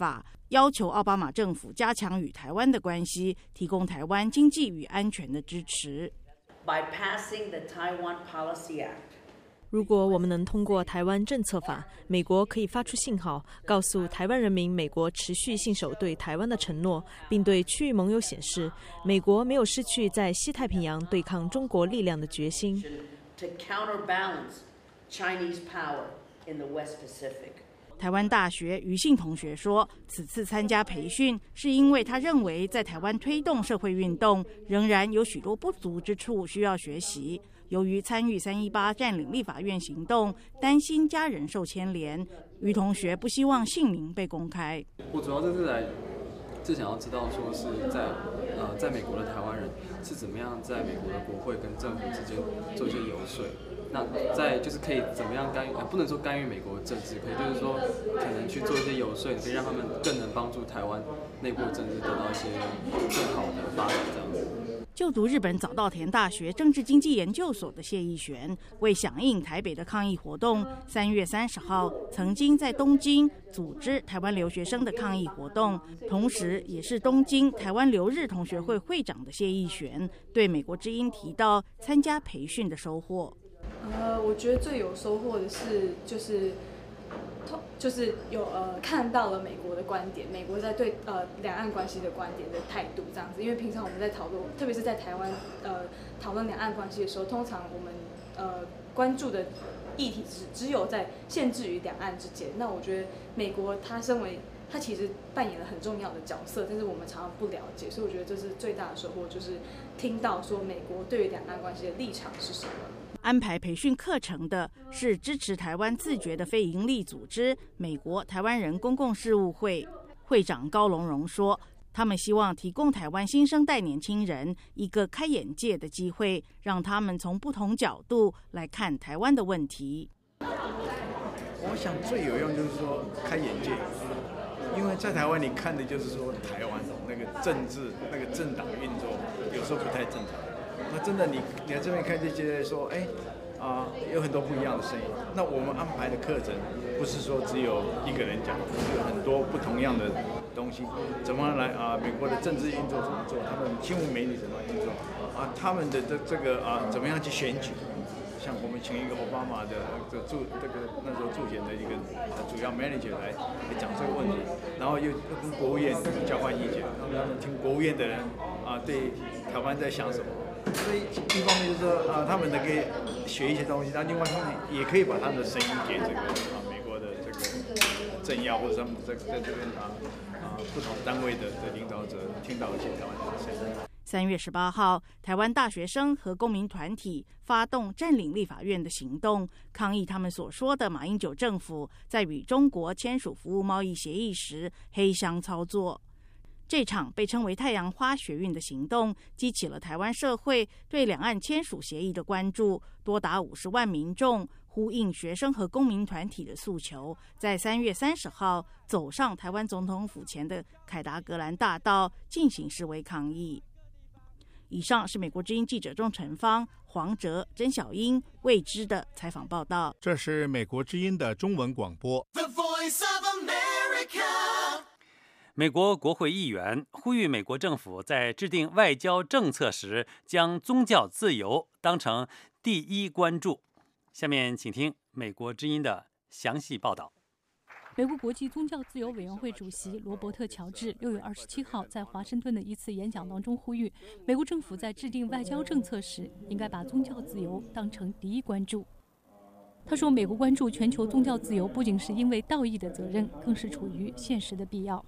要求奥巴马政府加强与台湾的关系，提供台湾经济与安全的支持。 By passing the Taiwan Policy Act, 如果我们能通过台湾政策法，美国可以发出信号，告诉台湾人民美国持续信守对台湾的承诺，并对区域盟友显示，美国没有失去在西太平洋对抗中国力量的决心。 to counterbalance Chinese power in the West Pacific. 台湾大学于信同学说，此次参加培训是因为他认为在台湾推动社会运动仍然有许多不足之处需要学习。由于参与三一八占领立法院行动，担心家人受牵连，于同学不希望姓名被公开。 我主要这次来是想要知道，说是在呃在美国的台湾人是怎么样在美国的国会跟政府之间做一些游说。那在就是可以怎么样干预，呃，不能说干预美国的政治，可以就是说可能去做一些游说，可以让他们更能帮助台湾内部的政治得到一些更好的发展，这样子。 就读日本早稻田大学政治经济研究所的谢义璇，为响应台北的抗议活动，三月三十号曾经在东京组织台湾留学生的抗议活动，同时也是东京台湾留日同学会会长的谢义璇，对美国之音提到参加培训的收获。 呃，我觉得最有收获的是，就是，就是有呃看到了美国的观点，美国在对呃两岸关系的观点的态度这样子。因为平常我们在讨论，特别是在台湾呃讨论两岸关系的时候，通常我们呃关注的议题只只有在限制于两岸之间。那我觉得美国它身为它其实扮演了很重要的角色，但是我们常常不了解，所以我觉得这是最大的收获，就是听到说美国对于两岸关系的立场是什么。 安排培训课程的是支持台湾自觉的非营利组织美国台湾人公共事务会，会长高龙荣说，他们希望提供台湾新生代年轻人一个开眼界的机会，让他们从不同角度来看台湾的问题。 我想最有用就是说开眼界，因为在台湾你看的就是说台湾那个政治那个政党运作有时候不太正常。那真的你你在这边看这些说，哎啊、呃、有很多不一样的声音。那我们安排的课程不是说只有一个人讲，有很多不同样的东西，怎么来啊、呃？美国的政治运作怎么做？他们新闻媒体怎么运作？啊，他们的这这个啊、呃、怎么样去选举？像我们请一个奥巴马的这个助这个那时候助选的一个主要 manager 来来讲这个问题，然后又又跟国务院交换意见，然后听国务院的人啊、呃、对台湾在想什么。所以一方面就是说啊，他们能可以学一些东西，但另外一方面也可以把他们的声音给这个啊美国的这个政要或者他们在在这边啊啊不同单位的的领导者听到一些台湾的声音。 三月十八号，台湾大学生和公民团体发动占领立法院的行动，抗议他们所说的马英九政府在与中国签署服务贸易协议时黑箱操作。这场被称为太阳花学运的行动，激起了台湾社会对两岸签署协议的关注，多达五十万民众呼应学生和公民团体的诉求，在三月三十号走上台湾总统府前的凯达格兰大道进行示威抗议。以上是美国之音记者钟成芳、黄哲、甄小英未知的采访报道。 这是美国之音的中文广播。The Voice of America。美国国会议员呼吁美国政府在制定外交政策时，将宗教自由当成第一关注。下面请听美国之音的详细报道。 美国国际宗教自由委员会主席罗伯特·乔治六月二十七号在华盛顿的一次演讲当中呼吁，美国政府在制定外交政策时，应该把宗教自由当成第一关注。他说，美国关注全球宗教自由不仅是因为道义的责任，更是处于现实的必要。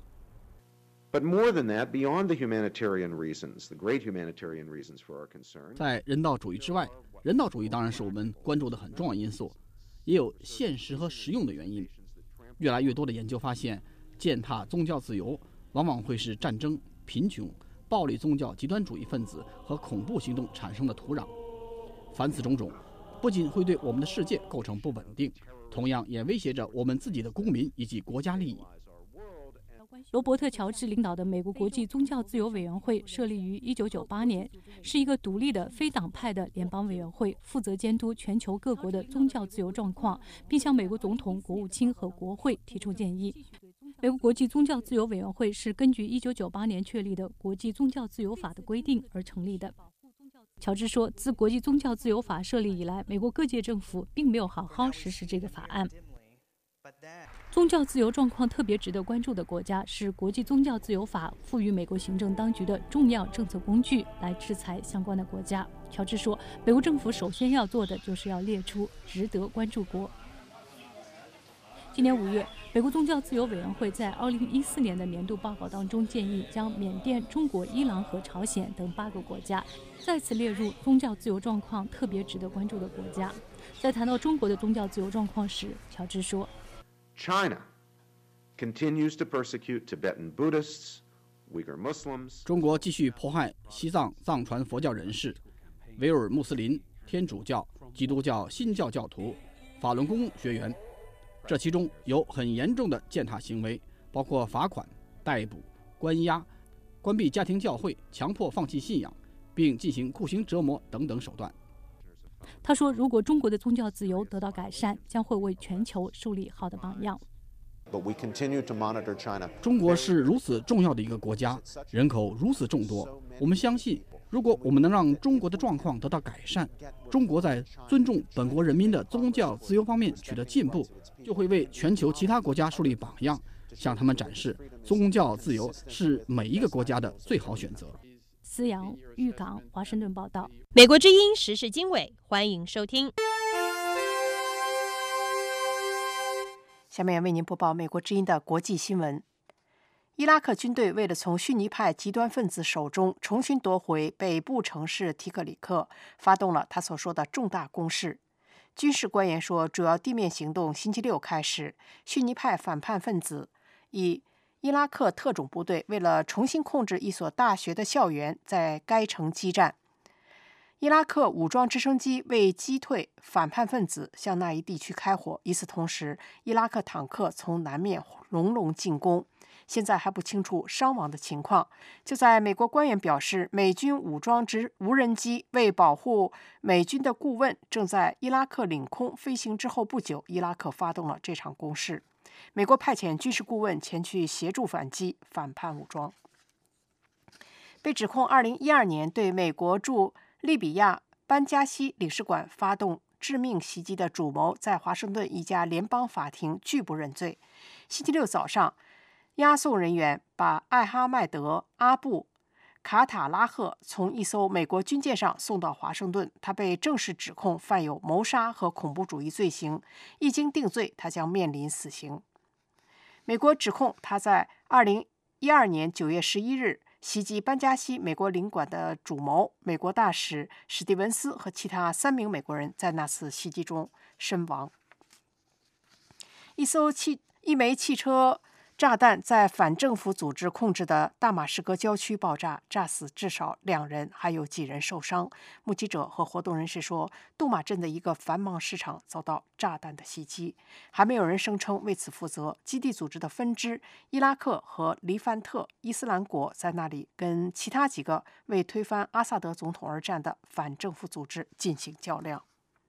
But more than that, beyond the humanitarian reasons, the great humanitarian reasons for our concern. 在人道主义之外，人道主义当然是我们关注的很重要因素，也有现实和实用的原因。越来越多的研究发现，践踏宗教自由往往会是战争、贫穷、暴力宗教极端主义分子和恐怖行动产生的土壤。凡此种种，不仅会对我们的世界构成不稳定，同样也威胁着我们自己的公民以及国家利益。 罗伯特·乔治领导的美国国际宗教自由委员会设立于一九九八年，是一个独立的非党派的联邦委员会，负责监督全球各国的宗教自由状况，并向美国总统、国务卿和国会提出建议。 美国国际宗教自由委员会是根据一九九八年确立的国际宗教自由法的规定而成立的。乔治说，自国际宗教自由法设立以来，美国各界政府并没有好好实施这个法案。宗教自由状况特别值得关注的国家是国际宗教自由法赋予美国行政当局的重要政策工具来制裁相关的国家。乔治说，美国政府首先要做的就是要列出值得关注国。今年五月，美国宗教自由委员会在二零一四年的年度报告当中建议将缅甸、中国、伊朗和朝鲜等八个国家再次列入宗教自由状况特别值得关注的国家。在谈到中国的宗教自由状况时，乔治说 China continues to persecute Tibetan Buddhists, Uyghur Muslims. 中国继续迫害西藏藏传佛教人士、维吾尔穆斯林、天主教、基督教新教教徒、法轮功学员。这其中有很严重的践踏行为，包括罚款、逮捕、关押、关闭家庭教会、强迫放弃信仰，并进行酷刑折磨等等手段。 他说，如果中国的宗教自由得到改善，将会为全球树立好的榜样。 中国是如此重要的一个国家，人口如此众多，我们相信，如果我们能让中国的状况得到改善，中国在尊重本国人民的宗教自由方面取得进步，就会为全球其他国家树立榜样，向他们展示宗教自由是每一个国家的最好选择。 思阳、玉港、华盛顿报道。 美国之音时事经纬，欢迎收听。 下面为您播报美国之音的国际新闻。伊拉克军队为了从逊尼派极端分子手中重新夺回北部城市提克里克，发动了他所说的重大攻势。军事官员说，主要地面行动星期六开始，逊尼派反叛分子以伊拉克特种部队为了重新控制一所大学的校园，在该城激战。伊拉克武装直升机为击退反叛分子向那一地区开火，与此同时，伊拉克坦克从南面隆隆进攻。现在还不清楚伤亡的情况。就在美国官员表示，美军武装直无人机为保护美军的顾问正在伊拉克领空飞行之后不久，伊拉克发动了这场攻势。美国派遣军事顾问前去协助反击反叛武装。被指控二零一二年对美国驻利比亚班加西领事馆发动致命袭击的主谋，在华盛顿一家联邦法庭拒不认罪。星期六早上，押送人员把艾哈迈德·阿布·卡塔拉赫从一艘美国军舰上送到华盛顿，他被正式指控犯有谋杀和恐怖主义罪行，一经定罪，他将面临死刑。美国指控他在二零一二年九月十一日袭击班加西美国领馆的主谋美国大使史蒂文斯和其他三名美国人在那次袭击中身亡。一艘汽一枚汽车炸弹在反政府组织控制的大马士革郊区爆炸，炸死至少两人，还有几人受伤。目击者和活动人士说，杜马镇的一个繁忙市场遭到炸弹的袭击，还没有人声称为此负责。基地组织的分支伊拉克和黎凡特伊斯兰国在那里跟其他几个为推翻阿萨德总统而战的反政府组织进行较量。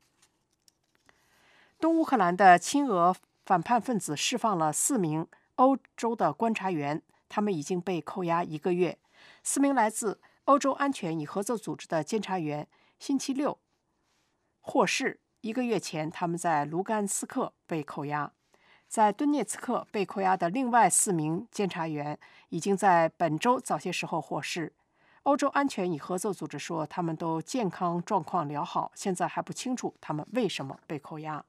东乌克兰的亲俄反叛分子释放了四名欧洲的观察员，他们已经被扣押一个月。四名来自欧洲安全与合作组织的监察员星期六获释。一个月前，他们在卢甘斯克被扣押。在顿涅茨克被扣押的另外四名监察员已经在本周早些时候获释。欧洲安全与合作组织说，他们都健康状况良好，现在还不清楚他们为什么被扣押。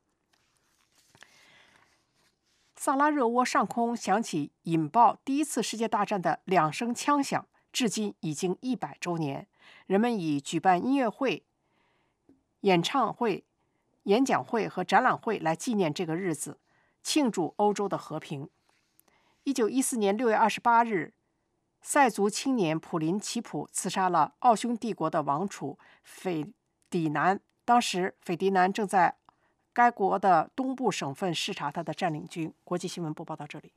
萨拉热窝上空响起引爆第一次世界大战的两声枪响，至今已经一百周年。人们以举办音乐会、演唱会、演讲会和展览会来纪念这个日子，庆祝欧洲的和平。一九一四年六月二十八日，塞族青年普林齐普刺杀了奥匈帝国的王储斐迪南，当时斐迪南正在该国的东部省份视察他的占领军。国际新闻播报到这里。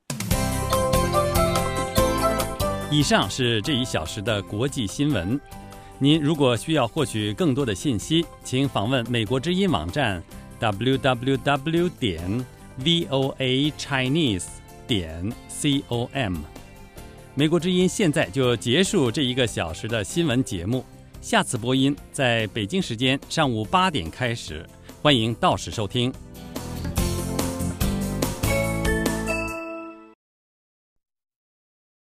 以上是这一小时的国际新闻。您如果需要获取更多的信息，请访问美国之音网站 double u double u double u 点 voa chinese 点 com。美国之音现在就结束这一个小时的新闻节目，下次播音在北京时间上午八点开始，欢迎到时收听。